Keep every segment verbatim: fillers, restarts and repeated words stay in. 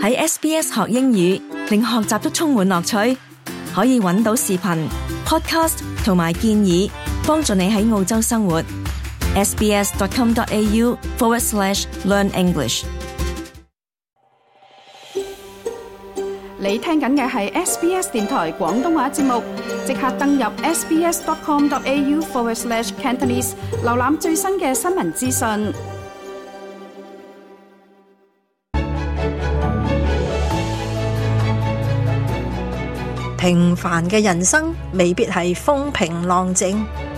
喺 S B S 學英語，令學習都充滿樂趣。可以揾到視頻、podcast 同埋建議，幫助你喺澳洲生活。sbs.com.au forward slash learn English。 你聽緊嘅係 S B S 電台廣東話節目，即刻登入 sbs.com.au forward slash Cantonese， 瀏覽最新嘅新聞資訊。 平凡嘅人生未必係風平浪靜，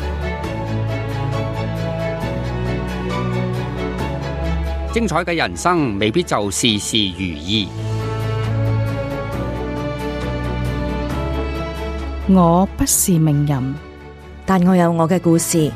精彩嘅人生未必就事事如意。 我不是名人， 但我有我嘅故事。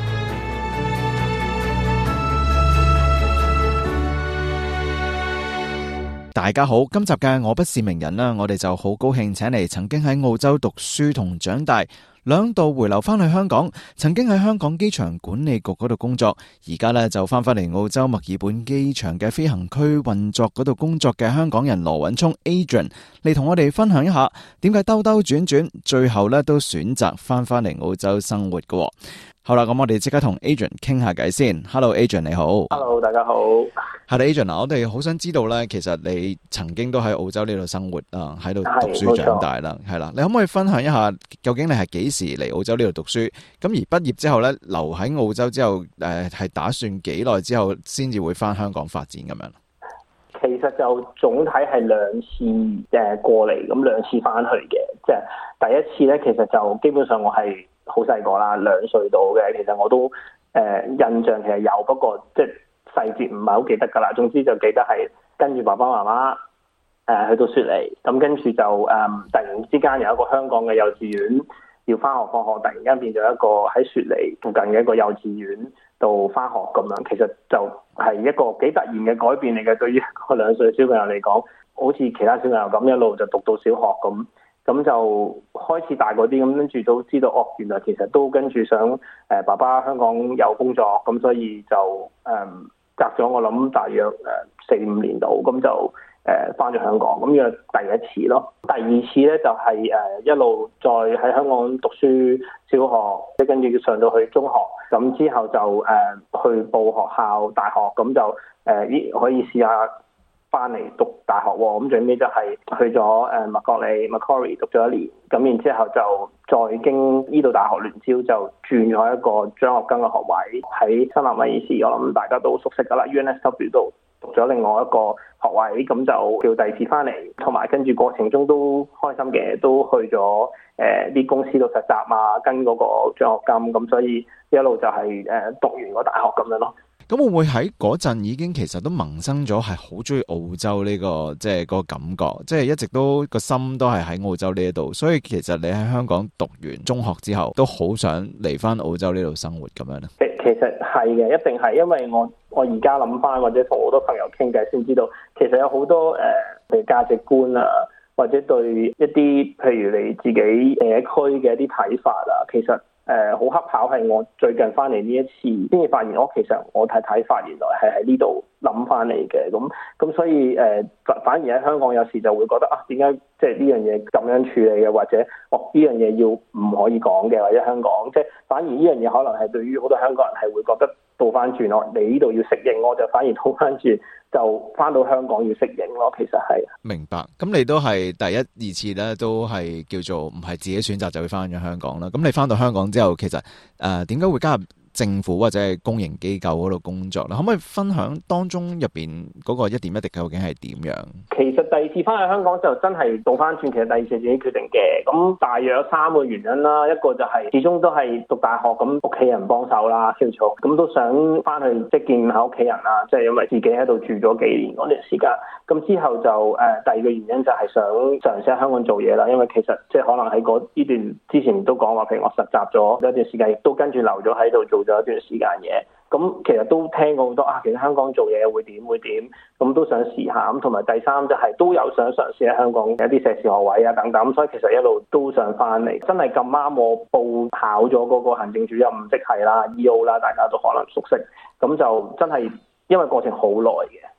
大家好，今集嘅我不是名人啦，我哋就好高興請嚟曾經喺澳洲讀書同長大，兩度回流翻去香港，曾經喺香港機場管理局嗰度工作，而家咧就翻返嚟澳洲墨爾本機場嘅飛行區運作嗰度工作嘅香港人羅允聰 Adrian 嚟同我哋分享一下點解兜兜轉轉最後咧都選擇翻返嚟澳洲生活嘅。好啦，咁我哋即刻同 Adrian 傾下偈先。Hello Adrian 你好。 Hello 大家好。 係啦 Adrian， 我哋好想知道咧，其實你曾經都喺澳洲呢度生活啊，喺度讀書長大啦，係啦，你可唔可以分享一下究竟你係幾時嚟澳洲呢度讀書？咁而畢業之後咧，留喺澳洲之後，誒、呃、係打算幾耐之後先至會翻香港發展咁樣？ 其實就總體係兩次誒過嚟，咁兩次翻去嘅。即係第一次咧，其實就基本上我係好細個啦，兩歲到嘅。其實我都誒、呃、印象其實有，不過即係細節唔係好記得㗎啦。總之就記得係跟住爸爸媽媽誒、呃、去到雪梨，咁跟住就誒、呃、突然之間有一個香港嘅幼稚園要翻學放學，突然間變咗一個喺雪梨附近嘅一個幼稚園度翻學咁樣。其實就係一個幾突然嘅改變嚟嘅，對於一個兩歲小朋友嚟講，好似其他小朋友咁一路就讀到小學咁。咁就開始大個啲，咁跟住都知道哦，原來其實都跟住想誒、呃、爸爸香港有工作，咁所以就誒、呃、隔咗我諗大約誒四五年度，咁就誒翻咗香港，咁呢個第一次咯。第二次咧就係、是、誒、呃、一路再喺香港讀書小學，即跟住上到去中學，咁之後就誒、呃、去報學校大學，咁就誒咦、呃、可以試下翻嚟讀大學喎，咁最尾就係去咗誒麥覺理 Macquarie 讀咗一年，咁然之後就再經呢度大學聯招就轉咗一個張學庚嘅學位喺新南威爾士，我諗大家都熟悉㗎啦 U N S W 度讀咗另外一個學位，咁就叫第二次翻嚟，同埋跟住過程中都開心嘅，都去咗誒啲公司度實習啊，跟嗰個獎學金，咁所以一路就係誒讀完個大學咁樣咯。 咁會唔會喺嗰陣已經其實都萌生咗係好中意澳洲呢、這個即係、就是、個感覺，即、就、係、是、一直都個心都係喺澳洲呢一度，所以其實你喺香港讀完中學之後都好想嚟翻澳洲呢度生活咁樣咧？ 其實係嘅，一定係，因為我我而家諗翻或者同好多朋友傾偈先知道，其實有好多誒譬如價值觀啊，或者對一啲譬如你自己社區嘅一啲睇法啊，其實。誒好恰巧係我最近翻嚟呢一次先至發現，我其實我睇睇法原來係喺呢度諗翻嚟嘅，咁咁所以誒、呃、反而喺香港有時就會覺得啊，點解即係呢樣嘢咁樣處理嘅，或者哦呢樣嘢要唔可以講嘅，或者香港即係反而呢樣嘢可能係對於好多香港人係會覺得倒翻轉咯，你呢度要適應，我就反而倒翻轉就翻到香港要適應咯。其實係明白。 咁你都係第一二次咧，都係叫做唔係自己選擇就會翻咗香港啦。咁你翻到香港之後，其實誒點解會加入政府或者係公營機構嗰度工作咧？可唔可以分享當中入邊嗰個一點一滴究竟係點樣？ 其實第二次翻去香港就真係倒翻轉，其實第二次自己決定嘅。咁大約有三個原因啦，一個就係始終都係讀大學，咁屋企人幫手啦，叫做咁都想翻去即係見下屋企人啦，即係因為自己喺度住咗幾年嗰段時間。咁之後就誒、呃、第二個原因就係想嘗試喺香港做嘢啦，因為其實即係可能喺嗰呢段之前都講話，譬如我實習咗一段時間，亦都跟住留咗喺度做咗一段時間嘢。咁其實都聽過好多啊，其實香港做嘢會點會點，咁都想試下。咁同埋第三就係、是、都有想嘗試喺香港有啲碩士學位啊等等。咁所以其實一路都想翻嚟。真係咁啱我報考咗嗰個行政主任職系啦 E O 啦，大家都可能熟悉。咁就真係因為過程好耐嘅。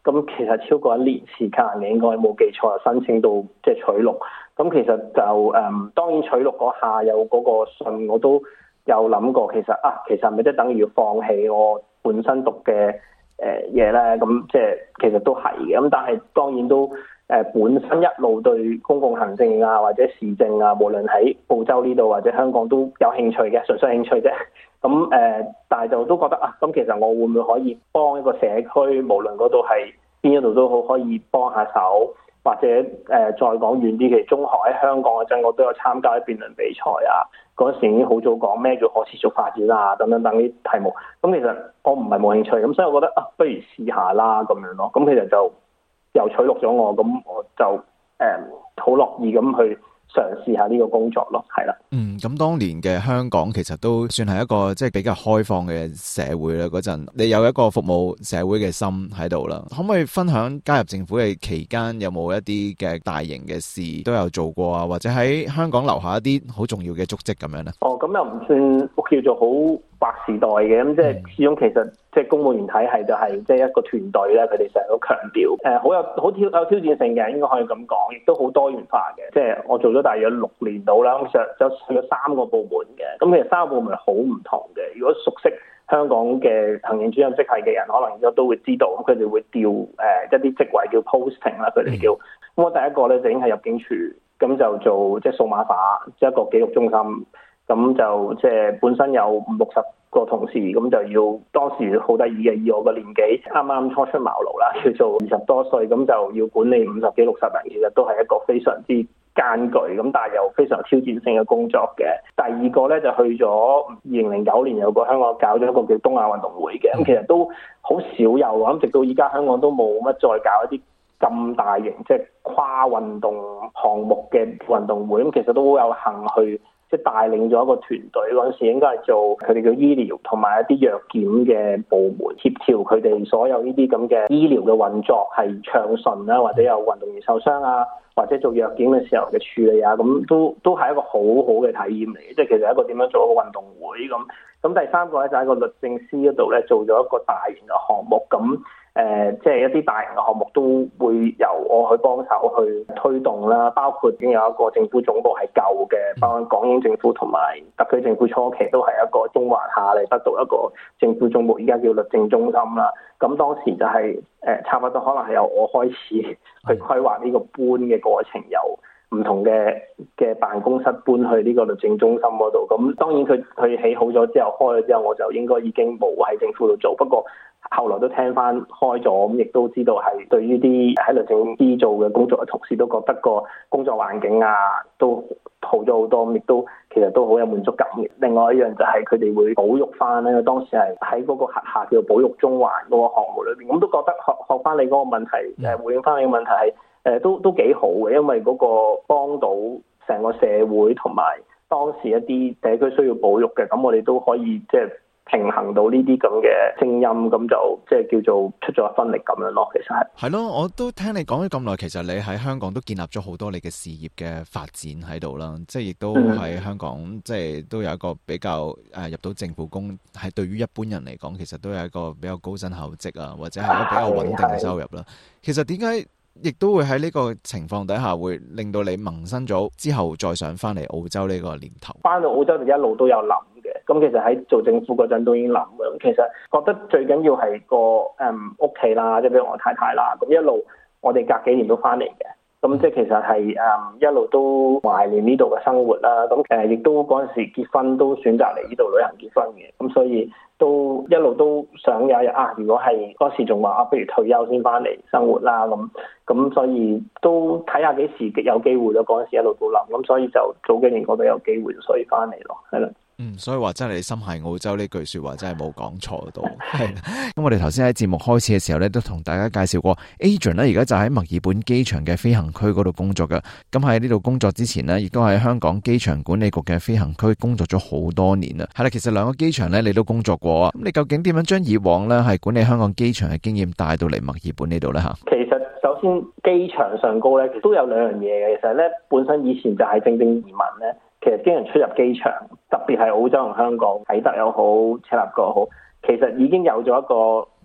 咁其實超過一年時間嘅，應該冇記錯，申請到即係取錄。咁其實就誒、嗯，當然取錄嗰下有嗰個信，我都有諗過，其實啊，其實係咪即係等於要放棄我本身讀嘅誒嘢咧？咁即係其實都係嘅。咁但係當然都誒、呃、本身一路對公共行政啊或者市政啊，無論喺澳洲呢度或者香港都有興趣嘅，純粹興趣啫。咁誒、呃，但係就都覺得啊，咁其實我會唔會可以幫一個社區，無論嗰度係邊一度都好，可以幫下手，或者誒、呃、再講遠啲，其實中學喺香港嗰陣，我都有參加啲辯論比賽啊。嗰時已經好早講咩叫可持續發展啊，等等等啲題目。咁其實我唔係冇興趣，咁所以我覺得啊，不如試下啦咁樣咯。咁其實就又取錄咗我，咁我就誒好樂意咁去嘗試下呢個工作咯，係啦。 嗯，咁當年嘅香港其實都算係一個即係比較開放嘅社會啦。嗰陣你有一個服務社會嘅心喺度啦，可唔可以分享加入政府嘅期間有冇一啲嘅大型嘅事都有做過啊？或者喺香港留下一啲好重要嘅足跡咁樣咧？ 哦，咁又唔算叫做好劃時代嘅，咁即係始終其實即係公務員體系就係即係一個團隊咧，佢哋成日都強調誒好有好挑有挑戰性嘅，應該可以咁講，亦都好多元化嘅。即係我做咗大約六年到啦，咁上就去咗三個部門嘅，咁其實三個部門好唔同嘅。如果熟悉香港嘅行政主任職系嘅人，可能應該都會知道，咁佢哋會調誒、呃、一啲職位叫 posting 啦，佢哋叫。咁我第一個咧就已經係入境處，咁就做即係數碼化，即係一個記錄中心。咁就即係本身有五六十個同事，咁就要當時好得意嘅，以我個年紀啱啱初出茅廬啦，叫做二十多歲，咁就要管理五十幾六十人，其實都係一個非常之艱巨，咁但係又非常挑戰性嘅工作嘅。第二個咧就去咗二零零九年有個香港搞咗一個叫東亞運動會嘅，咁其實都好少有，咁直到依家香港都冇乜再搞一啲咁大型即係跨運動項目嘅運動會，咁其實都好有幸去。即係帶領咗一個團隊嗰陣時，應該係做佢哋叫醫療同埋一啲藥檢嘅部門，協調佢哋所有呢啲咁嘅醫療嘅運作係暢順啦，或者有運動員受傷啊，或者做藥檢嘅時候嘅處理啊，咁都都係一個好好嘅體驗嚟嘅。即係其實一個點樣做一個運動會咁。咁第三個咧就喺個律政司嗰度咧做咗一個大型嘅項目咁。誒、呃，即係一啲大型嘅項目都會由我去幫手去推動啦，包括已經有一個政府總部係舊嘅，包括港英政府同埋特區政府初期都係一個中環下嚟得到一個政府總部，依家叫律政中心啦。咁當時就係、是、誒、呃、差唔多可能係由我開始去規劃呢個搬嘅過程，由唔同嘅嘅辦公室搬去呢個律政中心嗰度。咁當然佢佢起好咗之後，開咗之後，我就應該已經冇喺政府度做，不過後來都聽翻開咗，咁亦都知道係對於啲喺律政司做嘅工作嘅同事都覺得個工作環境啊都好咗好多，咁亦都其實都好有滿足感嘅。另外一樣就係佢哋會保育翻咧，當時係喺嗰個轄下叫保育中環嗰個項目裏邊，咁都覺得學學翻你嗰個問題，誒回應翻你嘅問題係誒都都幾好嘅，因為嗰個幫到成個社會同埋當時一啲社區需要保育嘅，咁我哋都可以即係平衡到呢啲咁嘅聲音，咁就即係叫做出咗一分力咁樣咯。其實係係咯，我都聽你講咗咁耐，其實你喺香港都建立咗好多你嘅事業嘅發展喺度啦，即係亦都喺香港、嗯、即係都有一個比較誒、呃、入到政府工，係對於一般人嚟講，其實都有一個比較高薪厚職啊，或者係一個比較穩定嘅收入啦。其實點解亦都會喺呢個情況底下，會令到你萌生咗之後再上翻嚟澳洲呢個念頭？翻到澳洲就一路都有諗嘅，咁其實喺做政府嗰陣都已經諗嘅。咁其實覺得最緊要係個誒屋企啦，即係比如我太太啦，咁一路我哋隔幾年都翻嚟嘅。咁即係其實係誒、嗯、一路都懷念呢度嘅生活啦。咁誒亦都嗰陣時結婚都選擇嚟呢度旅行結婚嘅。咁所以都一路都想有一日啊，如果係嗰時仲話啊，不如退休先翻嚟生活啦。咁咁所以都睇下幾時有機會咯。嗰陣時一路都諗，咁所以就早幾年覺得有機會，所以翻嚟咯，係啦。 嗯，所以話真係你心繫澳洲呢句說話真係冇講錯到。係咁我哋頭先喺節目開始嘅時候咧，都同大家介紹過 Adrian 咧，而家就喺墨爾本機場嘅飛行區嗰度工作嘅。咁喺呢度工作之前呢，亦都喺香港機場管理局嘅飛行區工作咗好多年啦。係啦，其實兩個機場咧你都工作過啊。咁你究竟點樣將以往咧係管理香港機場嘅經驗帶到嚟墨爾本呢度咧吓？其實首先機場上高咧都有兩樣嘢嘅。其實咧本身以前就係正正移民咧。其實經常出入機場，特別係澳洲同香港，啟德又好，赤鱲角又好，其實已經有咗一個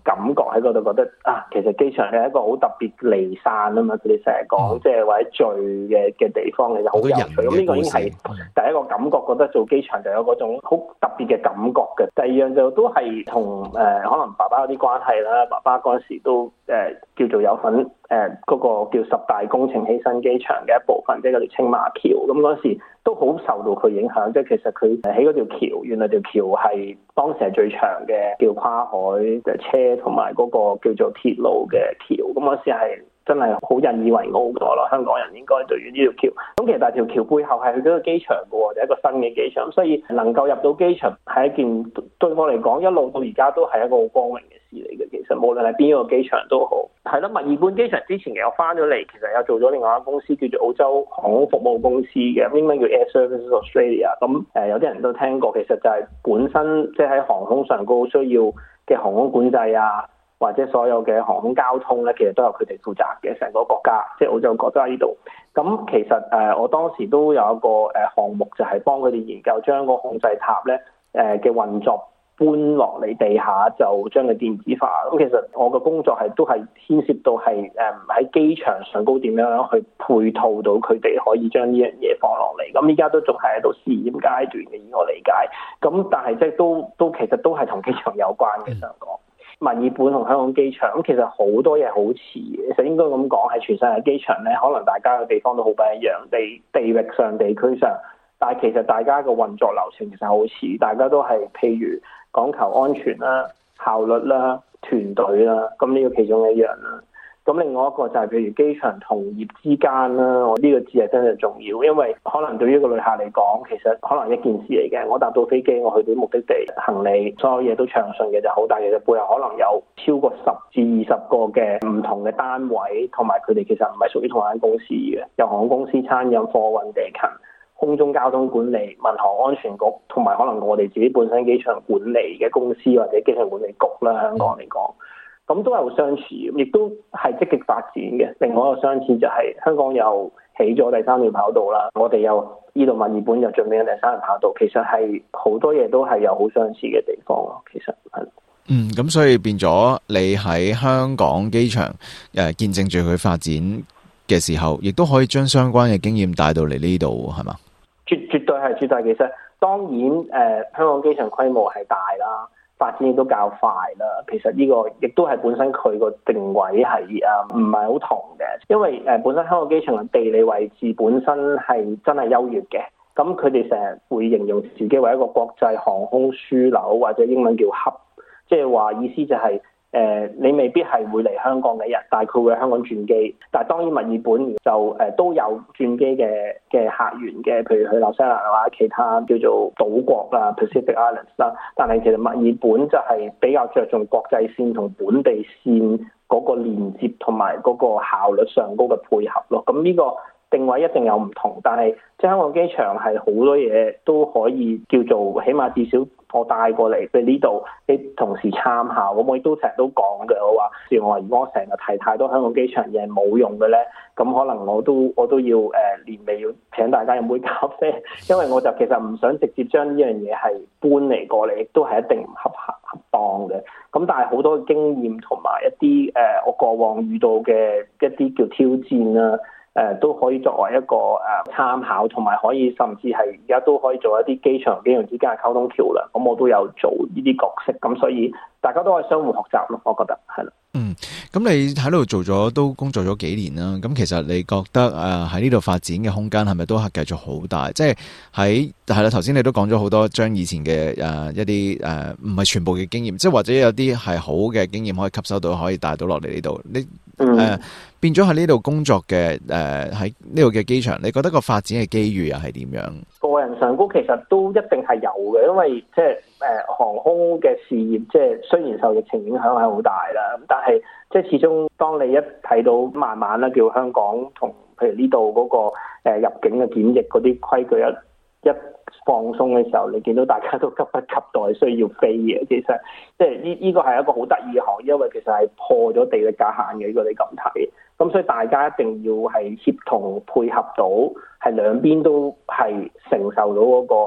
感覺喺嗰度，覺得啊，其實機場係一個好特別離散啊嘛，佢哋成日講即係或者聚嘅嘅地方，其實好有趣。咁呢個已經係第一個感覺，覺得做機場就有嗰種好特別嘅感覺嘅。第二樣就都係同誒可能爸爸有啲關係啦，爸爸嗰陣時都誒、呃、叫做有份誒嗰、呃那個叫十大工程起新機場嘅一部分，即係嗰條青馬橋。咁嗰時都好受到佢影響，即係其實佢起嗰條橋，原來條橋係當時係最長嘅叫跨海嘅車同埋嗰個叫做鐵路嘅橋。咁嗰時係真係好引以為傲咗咯，香港人應該對於呢條橋。咁其實但係條橋背後係去咗個機場嘅喎，就係一個新嘅機場，所以能夠入到機場係一件對我嚟講一路到而家都係一個好光榮嘅事嚟嘅。其實無論係邊一個機場都好，係咯。墨爾本機場之前嘅我翻咗嚟，其實有做咗另外一間公司叫做澳洲航空服務公司嘅，英文叫 Air Services Australia。咁誒有啲人都聽過，其實就係本身即係喺航空上高需要嘅航空管制啊，或者所有嘅航空交通咧，其實都由佢哋負責嘅，成個國家，即係澳洲國家喺呢度。咁其實誒、呃，我當時都有一個誒項目，就係幫佢哋研究將個控制塔咧誒嘅運作搬落嚟地下，就將佢電子化。咁其實我嘅工作係都係牽涉到係誒喺機場上高點樣樣去配套到佢哋可以將呢樣嘢放落嚟。咁依家都仲係喺度試驗階段嘅，以我理解。咁但係即係都都其實都係同機場有關嘅上講。墨爾本同香港機場咁其實好多嘢好似嘅，其實應該咁講，係全世界機場咧，可能大家嘅地方都好不一樣，地地域上、地區上，但係其實大家嘅運作流程其實好似，大家都係譬如講求安全啦、效率啦、團隊啦，咁呢個其中一樣啦。咁另外一個就係譬如機場同業之間啦，我呢個字係真係重要，因為可能對於一個旅客嚟講，其實可能一件事嚟嘅。我搭到飛機，我去到目的地，行李所有嘢都暢順嘅就好，但係其實背後可能有超過十至二十個嘅唔同嘅單位，同埋佢哋其實唔係屬於同一間公司嘅，有航空公司、餐飲、貨運、地勤、空中交通管理、民航安全局，同埋可能我哋自己本身機場管理嘅公司或者機場管理局啦，香港嚟講。咁都係好相似，亦都係積極發展嘅。另外一個相似就係香港又起咗第三條跑道啦，我哋又呢度墨爾本又準備緊第三條跑道，其實係好多嘢都係有好相似嘅地方咯。其實係嗯，咁所以變咗你喺香港機場誒、呃、見證住佢發展嘅時候，亦都可以將相關嘅經驗帶到嚟呢度，係嘛？ 絕絕對係絕對。其實當然誒、呃，香港機場規模係大啦。發展亦都較快啦，其實呢個亦都係本身佢個定位係誒唔係好同嘅，因為誒本身香港機場嘅地理位置本身係真係優越嘅，咁佢哋成日會形容自己為一個國際航空樞紐或者英文叫 hub， 即係話意思就係、是。誒、呃，你未必係會嚟香港嘅人，但係佢會喺香港轉機。但係當然墨爾本就誒、呃、都有轉機嘅嘅客源嘅，譬如去紐西蘭或者其他叫做島國啦 Pacific Islands 啦。但係其實墨爾本就係比較着重國際線同本地線嗰個連接同埋嗰個效率上高嘅配合咯。咁呢個定位一定有唔同，但係即係香港機場係好多嘢都可以叫做，起碼至少我帶過嚟俾呢度啲同事參考。咁我亦都成日都講嘅，我話，譬如我話如果我成日提太多香港機場嘢係冇用嘅咧，咁可能我都我都要誒、呃、年尾要請大家飲杯咖啡，因為我就其實唔想直接將呢樣嘢係搬嚟過嚟，亦都係一定唔合合合當嘅。咁但係好多經驗同埋一啲誒、呃、我過往遇到嘅一啲叫挑戰啦。誒、呃、都可以作為一個誒、呃、參考，同埋可以甚至係而家都可以做一啲機場機場之間嘅溝通橋梁。咁我都有做呢啲角色，咁所以大家都可以相互學習咯。我覺得係啦。 嗯，咁你喺度做咗都工作咗幾年啦。咁其實你覺得誒喺呢度發展嘅空間係咪都係繼續好大？即係喺係啦，頭先你都講咗好多將以前嘅誒、呃、一啲誒唔係全部嘅經驗，即係或者有啲係好嘅經驗可以吸收到，可以帶到落嚟呢度。你誒、 嗯呃、變咗喺呢度工作嘅誒喺呢度嘅機場，你覺得個發展嘅機遇又係點樣？ 個人上高其實都一定係有嘅，因為即係誒航空嘅事業，即係雖然受疫情影響係好大啦，但係即係始終當你一睇到慢慢啦，叫香港同譬如呢度嗰個誒入境嘅檢疫嗰啲規矩一一放鬆嘅時候，你見到大家都急不及待需要飛嘅。其實即係呢呢個係一個好得意嘅行業，因為其實係破咗地域界限嘅。如果你咁睇，咁所以大家一定要係協同配合到，係兩邊都係承受到嗰個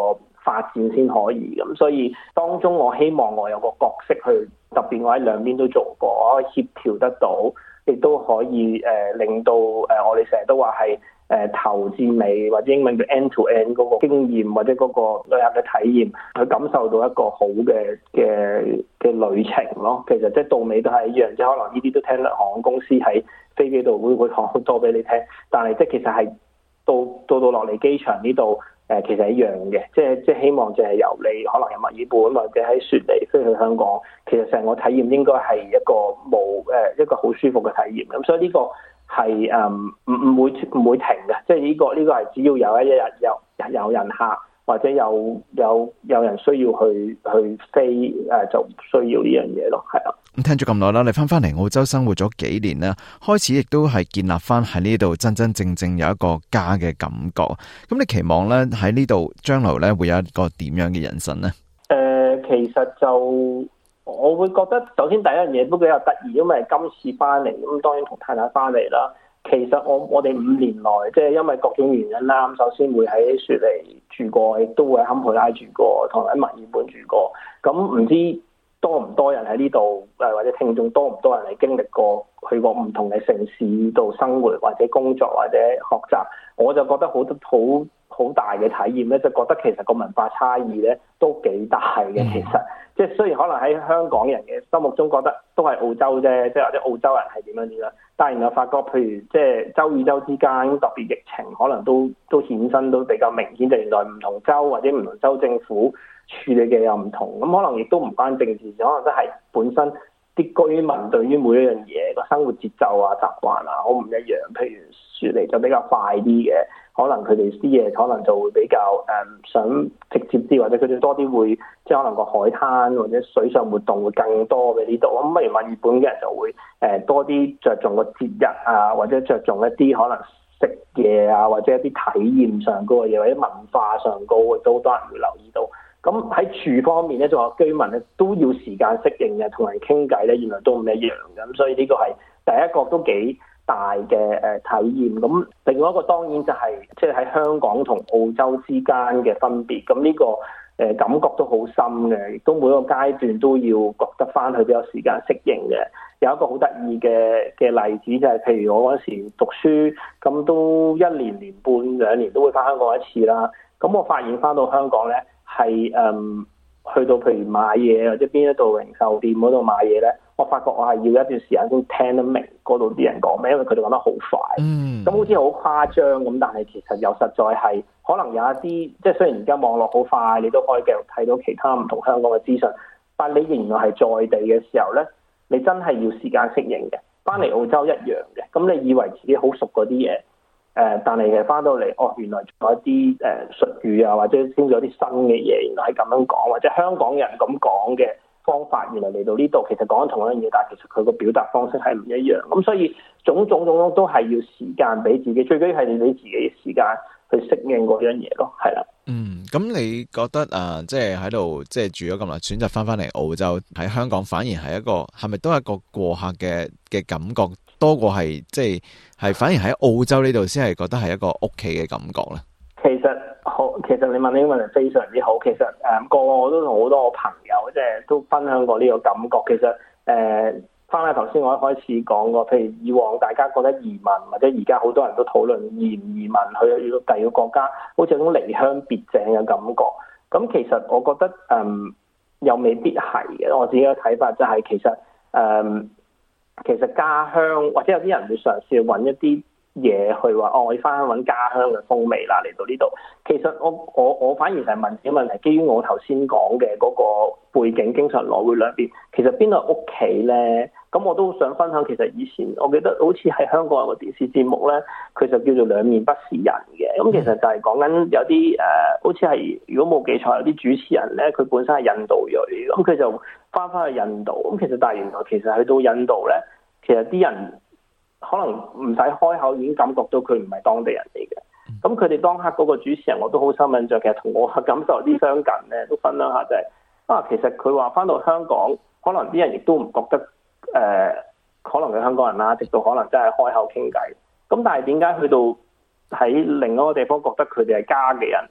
發展先可以。咁所以當中我希望我有個角色去，特別我喺兩邊都做過，我可以協調得到，亦都可以誒、呃、令到誒、呃、我哋成日都話係誒頭至尾或者英文叫 end to end 嗰個經驗或者嗰個旅客嘅體驗，去感受到一個好嘅嘅嘅旅程咯。其實即係到尾都係一樣，即係可能呢啲都聽到航空公司喺飛機度會會講好多俾你聽，但係即係其實係到到到落嚟機場呢度誒，其實係一樣嘅，即係即係希望就係由你可能由墨爾本或者喺雪梨飛去香港，其實成個體驗應該係一個冇誒一個好舒服嘅體驗。咁所以呢個係誒唔唔會唔會停嘅，即係呢個呢個係只要有一日有有人客或者有有有人需要去去飛誒，就需要呢樣嘢咯，係啊。 咁聽咗咁耐啦，你翻翻嚟澳洲生活咗幾年啦，開始亦都係建立翻喺呢度真真正正有一個家嘅感覺。咁你期望咧喺呢度將來咧會有一個點樣嘅人生呢？ 誒、呃，其實就我會覺得，首先第一樣嘢都比較得意，因為今次翻嚟咁，當然同太太翻嚟啦。其實我我哋五年內，即係因為各種原因啦，咁首先會喺雪梨住過，亦都會喺堪培拉住過，同埋喺墨爾本住過。咁唔知多唔多人喺呢度誒，或者聽眾多唔多人係經歷過去過唔同嘅城市度生活或者工作或者學習，我就覺得好好好大嘅體驗咧，就覺得其實個文化差異咧都幾大嘅。其實即係雖然可能喺香港人嘅心目中覺得都係澳洲啫，即係或者澳洲人係點樣點樣，但係然後發覺譬如即係州與州之間特別疫情可能都都衍生都比較明顯，就原來唔同州或者唔同州政府處理嘅又唔同，咁可能亦都唔關政治，可能都係本身啲居民對於每一樣嘢個生活節奏啊、習慣啊好唔一樣。譬如雪梨就比較快啲嘅，可能佢哋啲嘢可能就會比較誒、嗯、想直接啲，或者佢哋多啲會即係可能個海灘或者水上活動會更多嘅呢度。咁不如墨爾本嘅人就會誒、呃、多啲着重個節日啊，或者着重一啲可能食嘢啊，或者一啲體驗上高嘅嘢，或者文化上高嘅都好多人會留意到。咁喺住方面咧，仲有居民咧都要時間適應嘅，同人傾偈咧原來都唔一樣嘅。咁所以呢個係第一個都幾大嘅誒體驗。咁另外一個當然就係即係喺香港同澳洲之間嘅分別。咁呢個誒感覺都好深嘅，亦都每個階段都要覺得翻去比較時間適應嘅。有一個好得意嘅嘅例子就係，譬如我嗰時讀書，咁都一年年半兩年都會翻香港一次啦。咁我發現翻到香港咧，係誒、嗯、去到譬如買嘢或者邊一度零售店嗰度買嘢咧，我發覺我係要一段時間先聽得明嗰度啲人講咩，因為佢哋講得好快。嗯，咁好似好誇張咁，但係其實又實在係可能有一啲，即係雖然而家網絡好快，你都可以繼續睇到其他唔同香港嘅資訊，但係你仍然係在地嘅時候咧，你真係要時間適應嘅。翻嚟澳洲一樣嘅，咁你以為自己好熟嗰啲嘢。誒、呃，但係嘅翻到嚟，哦，原來仲有一啲誒、呃、術語啊，或者先有啲新嘅嘢，原來係咁樣講，或者香港人咁講嘅方法，原來嚟到呢度其實講緊同一樣嘢，但係其實佢個表達方式係唔一樣。咁所以種種種種都係要時間俾自己，最緊要係你俾自己嘅時間去適應嗰樣嘢咯，係啦。 嗯，咁你覺得啊，即係喺度即係住咗咁耐，選擇翻翻嚟澳洲喺香港，反而係一個係咪都係一個過客嘅嘅感覺？多過係即係係反而喺澳洲呢度先係覺得係一個屋企嘅感覺咧。 其實好，其實你問呢個問題非常之好。其實誒，過往我都同好多我朋友即係都分享過呢個感覺。其實誒，翻嚟頭先我一開始講過，譬如以往大家覺得移民或者而家好多人都討論移唔移民去第二個國家，好似有種離鄉別井嘅感覺。咁其實我覺得誒、嗯、又未必係嘅。我自己嘅睇法就係、是、其實誒。嗯其實家鄉或者有啲人會嘗試去揾一啲嘢去話，哦，我要翻去揾家鄉嘅風味啦，嚟到呢度。其實我我我反而就係問自己問題，基於我頭先講嘅嗰個背景，經常來回兩邊，其實邊度係屋企咧？咁我都想分享，其實以前我記得好似喺香港有個電視節目咧，佢就叫做兩面不是人嘅。咁其實就係講緊有啲誒、呃，好似係如果冇記錯，有啲主持人咧，佢本身係印度裔，咁佢就翻返去印度。咁其實但係原來其實去到印度咧，其實啲人可能唔使開口已經感覺到佢唔係當地人嚟嘅。咁佢哋當刻嗰個主持人我都好深印象，其實同我嘅感受有啲相近咧，都分享下就係、是、啊，其實佢話翻到香港，可能啲人亦都唔覺得。誒、呃，可能係香港人啦，直到可能真係開口傾偈。咁但係點解去到喺另一個地方覺得佢哋係家嘅人，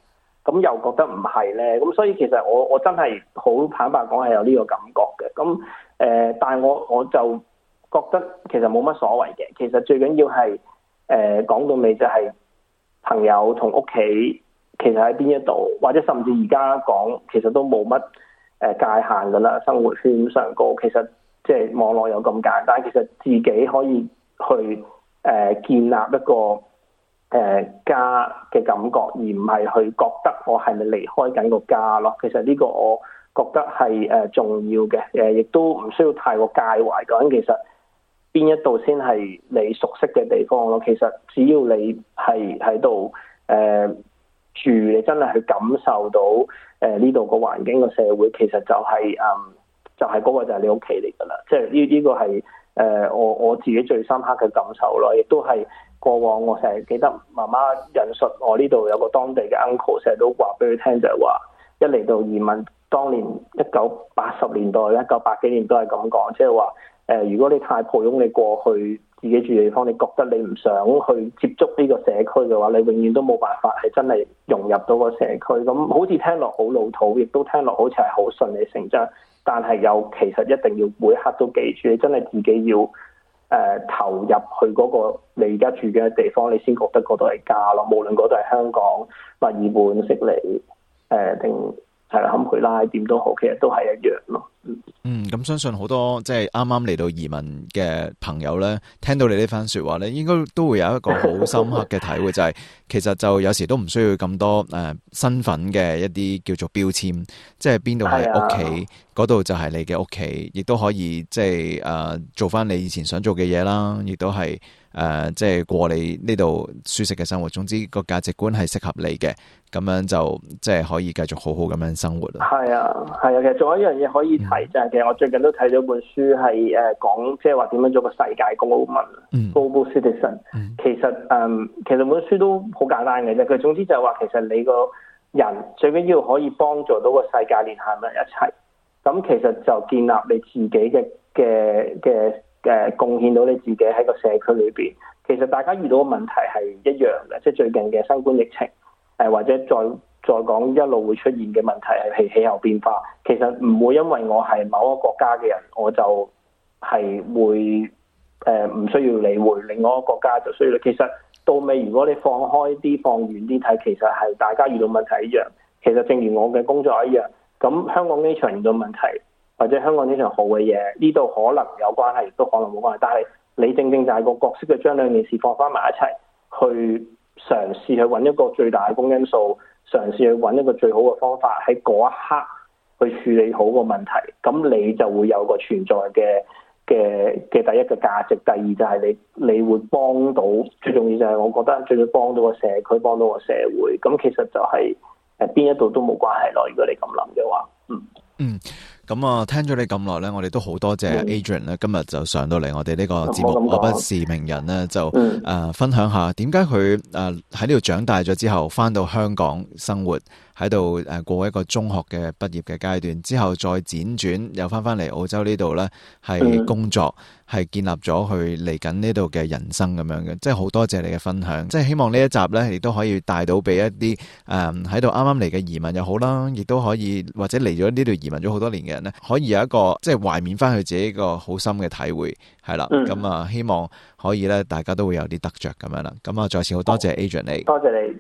咁又覺得唔係咧？咁所以其實我我真係好坦白講係有呢個感覺嘅。咁誒、呃，但係我我就覺得其實冇乜所謂嘅。其實最緊要係誒講到尾就係朋友同屋企其實喺邊一度，或者甚至而家講其實都冇乜誒界限㗎啦。生活圈上高其實即係網絡有咁簡單，其實自己可以去誒、呃、建立一個誒、呃、家嘅感覺，而唔係去覺得我係咪離開緊個家咯。其實呢個我覺得係誒重要嘅，誒亦都唔需要太過介懷。究竟其實邊一度先係你熟悉嘅地方咯？其實只要你係喺度誒住，你真係去感受到誒呢度個環境個社會，其實就係、是、誒、嗯、就係、是、嗰個就係你屋企嚟㗎啦。即係呢呢個係誒、呃、我我自己最深刻嘅感受咯，亦都係過往我成日記得媽媽引述我呢度有個當地嘅 uncle 成日都話俾佢聽，就係話一嚟到移民，當年一九八十年代、一九八幾年都係咁講，即係話。誒、呃，如果你太抱擁你過去自己住嘅地方，你覺得你唔想去接觸呢個社區嘅話，你永遠都冇辦法係真係融入到個社區。咁好似聽落好老土，亦都聽落好似係好順理成章，但係又其實一定要每刻都記住，你真係自己要誒、呃、投入去嗰個你而家住嘅地方，你先覺得嗰度係家咯。無論嗰度係香港、墨爾本、悉尼誒定係啦堪培拉點都好，其實都係一樣咯。 嗯，咁相信好多即係啱啱嚟到移民嘅朋友咧，聽到你呢番說話咧，應該都會有一個好深刻嘅體會，就係其實就有時都唔需要咁多誒、呃、身份嘅一啲叫做標籤，即係邊度係屋企，嗰度就係你嘅屋企，亦都可以即係誒、呃、做翻你以前想做嘅嘢啦，亦都係誒即係過你呢度舒適嘅生活。總之個價值觀係適合你嘅，咁樣就即係可以繼續好好咁樣生活啦。係啊，係啊，其實仲有一樣嘢可以提、嗯、就係其實我最近都睇咗本書係誒講即係話點樣做個世界公民、嗯、global citizen、嗯。其實誒、嗯、其實本書都好簡單嘅啫，佢總之就係話其實你個人最緊要可以幫助到個世界連下人一齊，咁其實就建立你自己嘅嘅嘅誒貢獻到你自己喺個社區裏邊。其實大家遇到嘅問題係一樣嘅，即係最近嘅新冠疫情誒，或者再再講一路會出現嘅問題係氣候變化。其實唔會因為我係某一個國家嘅人，我就係會誒唔需要理會另外一個國家就需要。其實到尾如果你放開啲、放遠啲睇，其實係大家遇到問題一樣。其實正如我嘅工作一樣，咁香港呢場遇到問題，或者香港呢場好嘅嘢，呢度可能有關係，亦都可能冇關係。但係你正正就係個角色嘅將兩件事放翻埋一齊，去嘗試去揾一個最大嘅公因數，嘗試去揾一個最好嘅方法，喺嗰一刻去處理好個問題，咁你就會有個存在嘅嘅嘅第一個價值。第二就係你你會幫到，最重要就係我覺得最要幫到個社區，幫到個社會。咁其實就係誒邊一度都冇關係咯。如果你咁諗嘅話，嗯嗯。 咁啊，聽咗你咁耐咧，我哋都好多謝 Adrian 咧，今日就上到嚟我哋呢個節目，我不是名人咧，就誒、嗯呃、分享下點解佢誒喺呢度長大咗之後，翻到香港生活，喺度誒過一個中學嘅畢業嘅階段，之後再輾轉又翻翻嚟澳洲呢度咧，係工作，係、嗯、建立咗佢嚟緊呢度嘅人生咁樣嘅，即係好多謝你嘅分享，即係希望呢一集咧，亦都可以帶到俾一啲誒喺度啱啱嚟嘅移民又好啦，亦都可以或者嚟咗呢度移民咗好多年嘅人咧，可以有一個即係懷緬翻佢自己一個好深嘅體會，係啦，咁、嗯、啊希望可以咧，大家都會有啲得着咁樣啦。咁啊，再次好多謝 Adrian 你， 多謝你，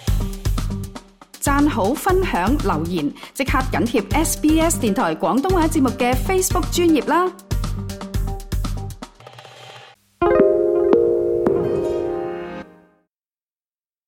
讚好、分享、留言，即刻緊貼 S B S 電台廣東話節目嘅 Facebook 專頁啦。